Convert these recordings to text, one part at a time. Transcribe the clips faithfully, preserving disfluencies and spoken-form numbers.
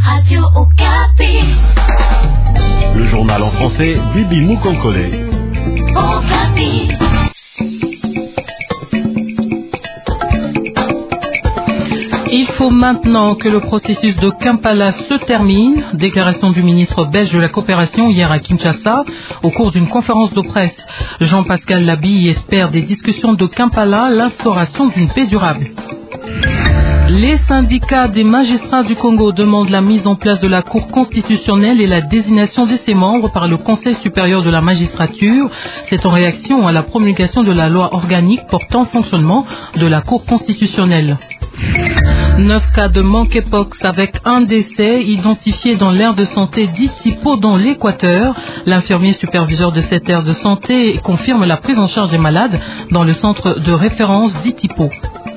Radio Okapi. Le journal en français, Bibi Moukonkole. Okapi. Il faut maintenant que le processus de Kampala se termine. Déclaration du ministre belge de la coopération hier à Kinshasa au cours d'une conférence de presse. Jean-Pascal Labille espère des discussions de Kampala l'instauration d'une paix durable. Les syndicats des magistrats du Congo demandent la mise en place de la Cour constitutionnelle et la désignation de ses membres par le Conseil supérieur de la magistrature. C'est en réaction à la promulgation de la loi organique portant fonctionnement de la Cour constitutionnelle. Neuf cas de monkeypox avec un décès identifié dans l'aire de santé d'Itipo dans l'Équateur. L'infirmier superviseur de cette aire de santé confirme la prise en charge des malades dans le centre de référence d'Itipo.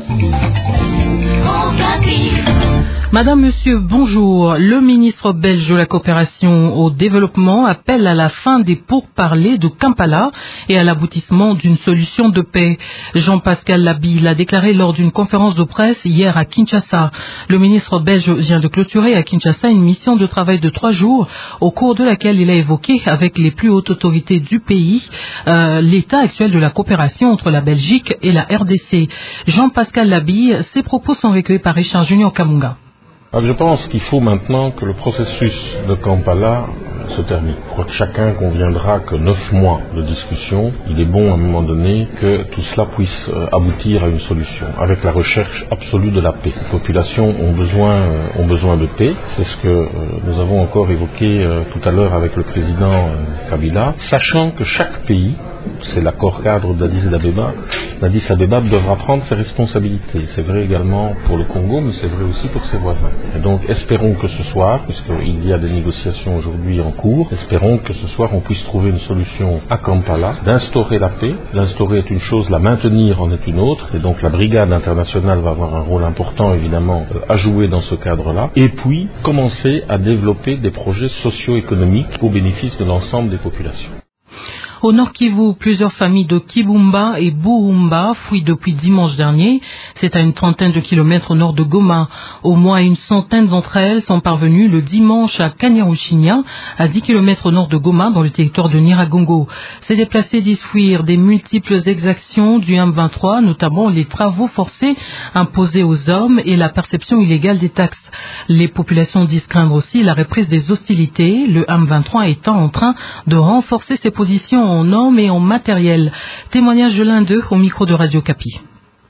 Madame, Monsieur, bonjour. Le ministre belge de la coopération au développement appelle à la fin des pourparlers de Kampala et à l'aboutissement d'une solution de paix. Jean-Pascal Labille l'a déclaré lors d'une conférence de presse hier à Kinshasa. Le ministre belge vient de clôturer à Kinshasa une mission de travail de trois jours au cours de laquelle il a évoqué avec les plus hautes autorités du pays euh, l'état actuel de la coopération entre la Belgique et la R D C. Jean-Pascal Labille, ses propos sont recueillis par Richard Junior Kamunga. Alors je pense qu'il faut maintenant que le processus de Kampala se termine. Je crois que chacun conviendra que neuf mois de discussion, il est bon à un moment donné que tout cela puisse aboutir à une solution, avec la recherche absolue de la paix. Les populations ont besoin, ont besoin de paix, c'est ce que nous avons encore évoqué tout à l'heure avec le président Kabila, sachant que chaque pays, c'est l'accord cadre d'Addis Abeba, l'Addis Abeba devra prendre ses responsabilités. C'est vrai également pour le Congo, mais c'est vrai aussi pour ses voisins. Et donc espérons que ce soir, puisqu'il y a des négociations aujourd'hui en cours, espérons que ce soir on puisse trouver une solution à Kampala, d'instaurer la paix. L'instaurer est une chose, la maintenir en est une autre, et donc la brigade internationale va avoir un rôle important évidemment à jouer dans ce cadre-là, et puis commencer à développer des projets socio-économiques au bénéfice de l'ensemble des populations. Au Nord Kivu, plusieurs familles de Kibumba et Buhumba fuient depuis dimanche dernier. C'est à une trentaine de kilomètres au nord de Goma. Au moins une centaine d'entre elles sont parvenues le dimanche à Kanyaruchinya, à dix kilomètres au nord de Goma, dans le territoire de Nyiragongo. Ces déplacés disent fuir des multiples exactions du M vingt-trois, notamment les travaux forcés imposés aux hommes et la perception illégale des taxes. Les populations disent craindre aussi la reprise des hostilités, le M vingt-trois étant en train de renforcer ses positions en hommes et en matériel. Témoignage de l'un d'eux au micro de Radio Okapi.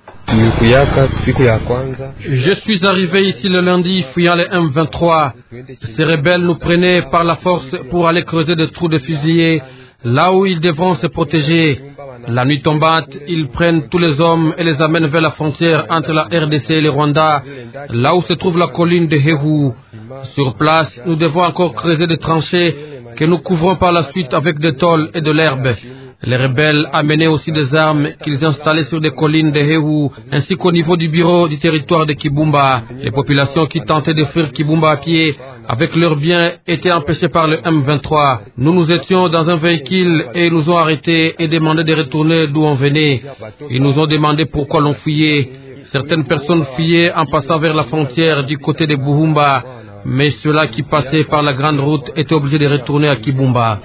Je suis arrivé ici le lundi fuyant les M vingt-trois. Ces rebelles nous prenaient par la force pour aller creuser des trous de fusillés là où ils devront se protéger. La nuit tombante, ils prennent tous les hommes et les amènent vers la frontière entre la R D C et le Rwanda, là où se trouve la colline de Hehu. Sur place, nous devons encore creuser des tranchées que nous couvrons par la suite avec des tôles et de l'herbe. Les rebelles amenaient aussi des armes qu'ils installaient sur des collines de Hehu, ainsi qu'au niveau du bureau du territoire de Kibumba. Les populations qui tentaient de fuir Kibumba à pied avec leurs biens étaient empêchées par le M vingt-trois. Nous nous étions dans un véhicule et ils nous ont arrêtés et demandé de retourner d'où on venait. Ils nous ont demandé pourquoi l'on fuyait. Certaines personnes fuyaient en passant vers la frontière du côté de Buhumba. Mais ceux-là qui passaient par la grande route étaient obligés de retourner à Kibumba.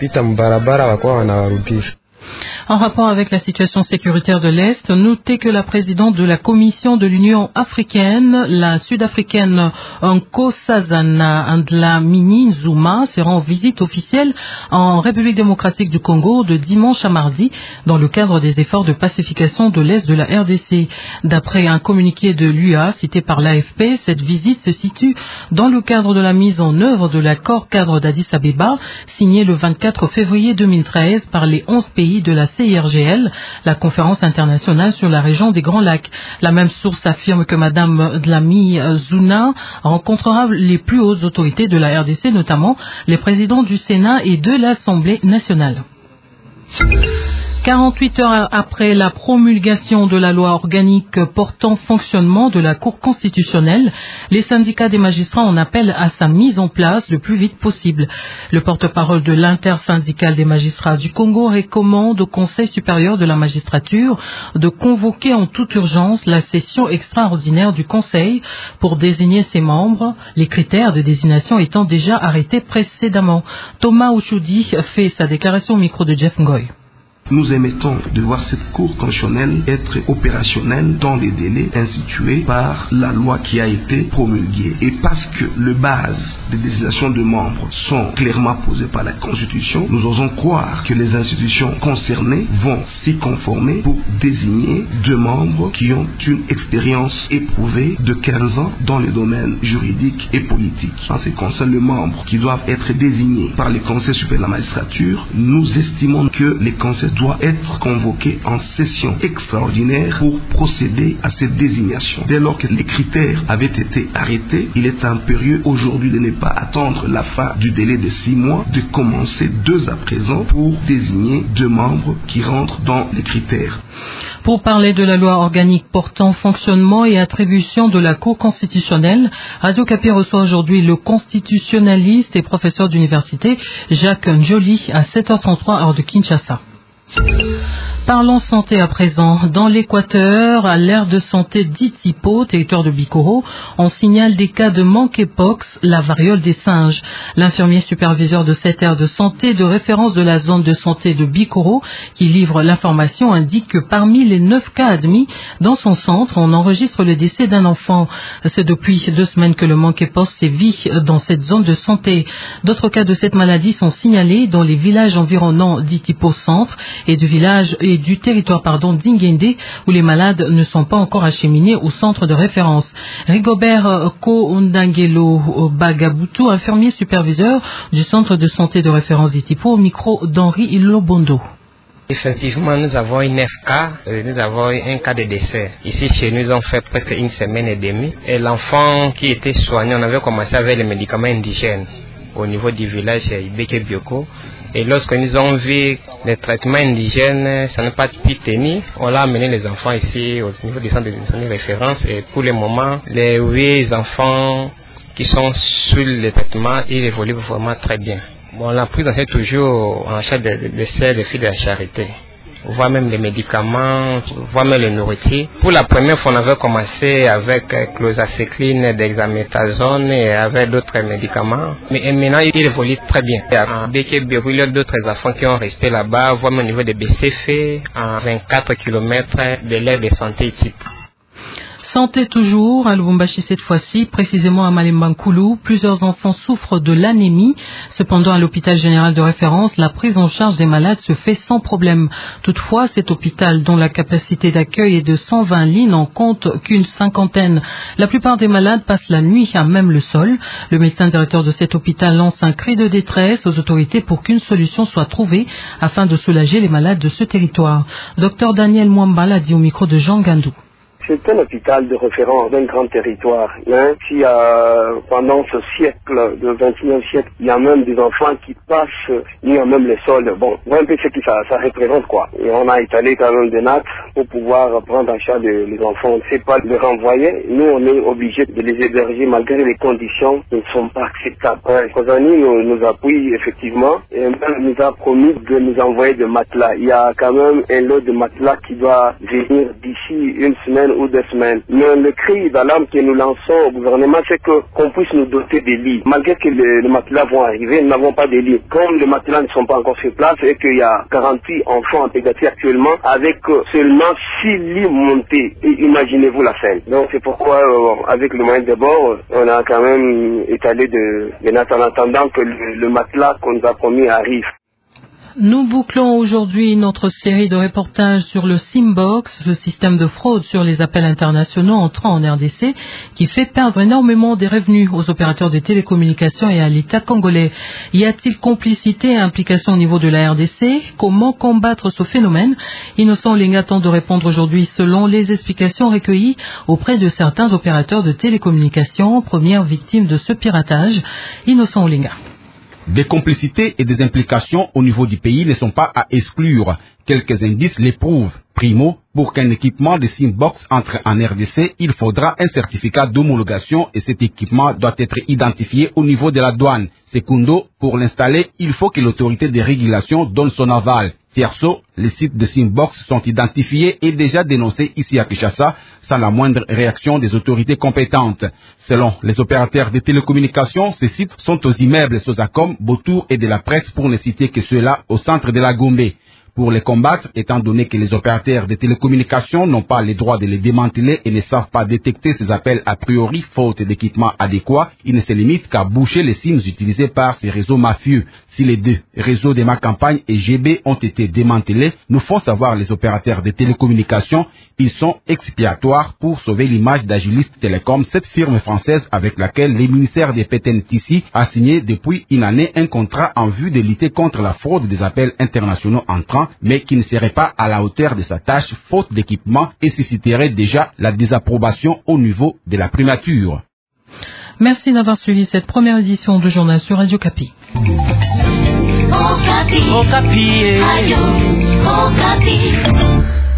En rapport avec la situation sécuritaire de l'Est, notez que la présidente de la Commission de l'Union africaine, la sud-africaine Nkosazana Dlamini Zuma, sera en visite officielle en République démocratique du Congo de dimanche à mardi dans le cadre des efforts de pacification de l'Est de la R D C. D'après un communiqué de l'U A cité par l'A F P, cette visite se situe dans le cadre de la mise en œuvre de l'accord cadre d'Addis Abeba, signé le vingt-quatre février deux mille treize par les onze pays de la C I R G L, la conférence internationale sur la région des Grands Lacs. La même source affirme que Madame Dlamini Zuma rencontrera les plus hautes autorités de la R D C, notamment les présidents du Sénat et de l'Assemblée nationale. quarante-huit heures après la promulgation de la loi organique portant fonctionnement de la Cour constitutionnelle, les syndicats des magistrats en appellent à sa mise en place le plus vite possible. Le porte-parole de l'intersyndicale des magistrats du Congo recommande au Conseil supérieur de la magistrature de convoquer en toute urgence la session extraordinaire du Conseil pour désigner ses membres, les critères de désignation étant déjà arrêtés précédemment. Thomas Ouchoudi fait sa déclaration au micro de Jeff Ngoy. Nous émettons de voir cette Cour constitutionnelle être opérationnelle dans les délais institués par la loi qui a été promulguée. Et parce que les bases de désignation de membres sont clairement posées par la Constitution, nous osons croire que les institutions concernées vont s'y conformer pour désigner deux membres qui ont une expérience éprouvée de quinze ans dans le domaine juridique et politique. En ce qui concerne les membres qui doivent être désignés par le Conseil supérieur de la magistrature, nous estimons que les conseils doit être convoqué en session extraordinaire pour procéder à cette désignation. Dès lors que les critères avaient été arrêtés, il est impérieux aujourd'hui de ne pas attendre la fin du délai de six mois, de commencer deux à présent pour désigner deux membres qui rentrent dans les critères. Pour parler de la loi organique portant fonctionnement et attribution de la Cour constitutionnelle, Radio Kapi reçoit aujourd'hui le constitutionnaliste et professeur d'université Jacques Njoli à sept heures trente-trois heure de Kinshasa. Parlons santé à présent. Dans l'Équateur, à l'aire de santé d'Itipo, territoire de Bikoro, on signale des cas de monkeypox, la variole des singes. L'infirmier superviseur de cette aire de santé de référence de la zone de santé de Bikoro, qui livre l'information, indique que parmi les neuf cas admis dans son centre, on enregistre le décès d'un enfant. C'est depuis deux semaines que le monkeypox sévit dans cette zone de santé. D'autres cas de cette maladie sont signalés dans les villages environnants d'Itipo Centre et du village et du territoire pardon d'Ingende où les malades ne sont pas encore acheminés au centre de référence. Rigobert Koundangelo Bagabutu, infirmier superviseur du centre de santé de référence d'Itipo, au micro d'Henri Lobondo. Effectivement, nous avons eu neuf cas, nous avons eu un cas de décès. Ici, chez nous, on fait presque une semaine et demie. Et l'enfant qui était soigné, on avait commencé avec les médicaments indigènes au niveau du village Ibeke Bioko. Et lorsque nous avons vu les traitements indigènes, ça n'a pas pu tenir. On a amené les enfants ici au niveau du centre de santé de référence. Et pour le moment, les huit enfants qui sont sous le traitement, ils évoluent vraiment très bien. Bon, la prise en charge toujours en charge des de, de filles de la charité. Voire même les médicaments, voire même les nourritures. Pour la première fois, on avait commencé avec clozaphécline, dexaméthasone et avec d'autres médicaments. Mais maintenant, il évolue très bien. Dès qu'il y a d'autres enfants qui ont resté là-bas, voire même au niveau des B C F, à vingt-quatre kilomètres de l'aire de santé type. Santé toujours, à Lubumbashi cette fois-ci, précisément à Malembankoulou, plusieurs enfants souffrent de l'anémie. Cependant, à l'hôpital général de référence, la prise en charge des malades se fait sans problème. Toutefois, cet hôpital, dont la capacité d'accueil est de cent vingt lits, n'en compte qu'une cinquantaine. La plupart des malades passent la nuit à même le sol. Le médecin directeur de cet hôpital lance un cri de détresse aux autorités pour qu'une solution soit trouvée afin de soulager les malades de ce territoire. Docteur Daniel Mwamba l'a dit au micro de Jean Gandou. C'est un hôpital de référence d'un grand territoire. Hein. Si euh, pendant ce siècle, le vingt et unième siècle, il y a même des enfants qui passent ni à même les sols. Bon, voilà un peu ce que ça, ça représente quoi. Et on a étalé quand même des nattes pour pouvoir prendre en charge les enfants. On ne sait pas les renvoyer. Nous, on est obligés de les héberger malgré les conditions qui ne sont pas acceptables. Hein. Kozani nous, nous appuie effectivement et même nous a promis de nous envoyer des matelas. Il y a quand même un lot de matelas qui doit venir d'ici une semaine ou deux semaines. Mais le cri d'alarme que nous lançons au gouvernement, c'est que qu'on puisse nous doter des lits. Malgré que les, les matelas vont arriver, nous n'avons pas de lits. Comme les matelas ne sont pas encore sur place et qu'il y a quarante-huit enfants en pédiatrie actuellement, avec seulement six lits montés. Et imaginez-vous la scène. Donc c'est pourquoi, euh, avec le moyen de bord, on a quand même étalé de, de nattes en attendant que le, le matelas qu'on nous a promis arrive. Nous bouclons aujourd'hui notre série de reportages sur le Simbox, le système de fraude sur les appels internationaux entrant en R D C, qui fait perdre énormément des revenus aux opérateurs de télécommunications et à l'État congolais. Y a-t-il complicité et implication au niveau de la R D C? Comment combattre ce phénomène? Innocent Olinga tente de répondre aujourd'hui selon les explications recueillies auprès de certains opérateurs de télécommunications, premières victimes de ce piratage. Innocent Olinga. Des complicités et des implications au niveau du pays ne sont pas à exclure. Quelques indices l'éprouvent. Primo, pour qu'un équipement de Simbox entre en R D C, il faudra un certificat d'homologation et cet équipement doit être identifié au niveau de la douane. Secundo, pour l'installer, il faut que l'autorité de régulation donne son aval. Tierso, les sites de Simbox sont identifiés et déjà dénoncés ici à Kinshasa sans la moindre réaction des autorités compétentes. Selon les opérateurs de télécommunications, ces sites sont aux immeubles Sozacom, Botour et de la presse pour ne citer que ceux-là au centre de la Gombe. Pour les combattre, étant donné que les opérateurs de télécommunications n'ont pas le droit de les démanteler et ne savent pas détecter ces appels a priori faute d'équipement adéquat, ils ne se limitent qu'à boucher les SIMs utilisés par ces réseaux mafieux. Si les deux réseaux de ma campagne et G B ont été démantelés, nous font savoir les opérateurs de télécommunications, ils sont expiatoires pour sauver l'image d'Agilis Telecom, cette firme française avec laquelle le ministère des P T N T C a signé depuis une année un contrat en vue de lutter contre la fraude des appels internationaux entrants, mais qui ne serait pas à la hauteur de sa tâche faute d'équipement et susciterait déjà la désapprobation au niveau de la primature. Merci d'avoir suivi cette première édition du journal sur Radio Kapi. Okapi. Okapi. Radio Okapi.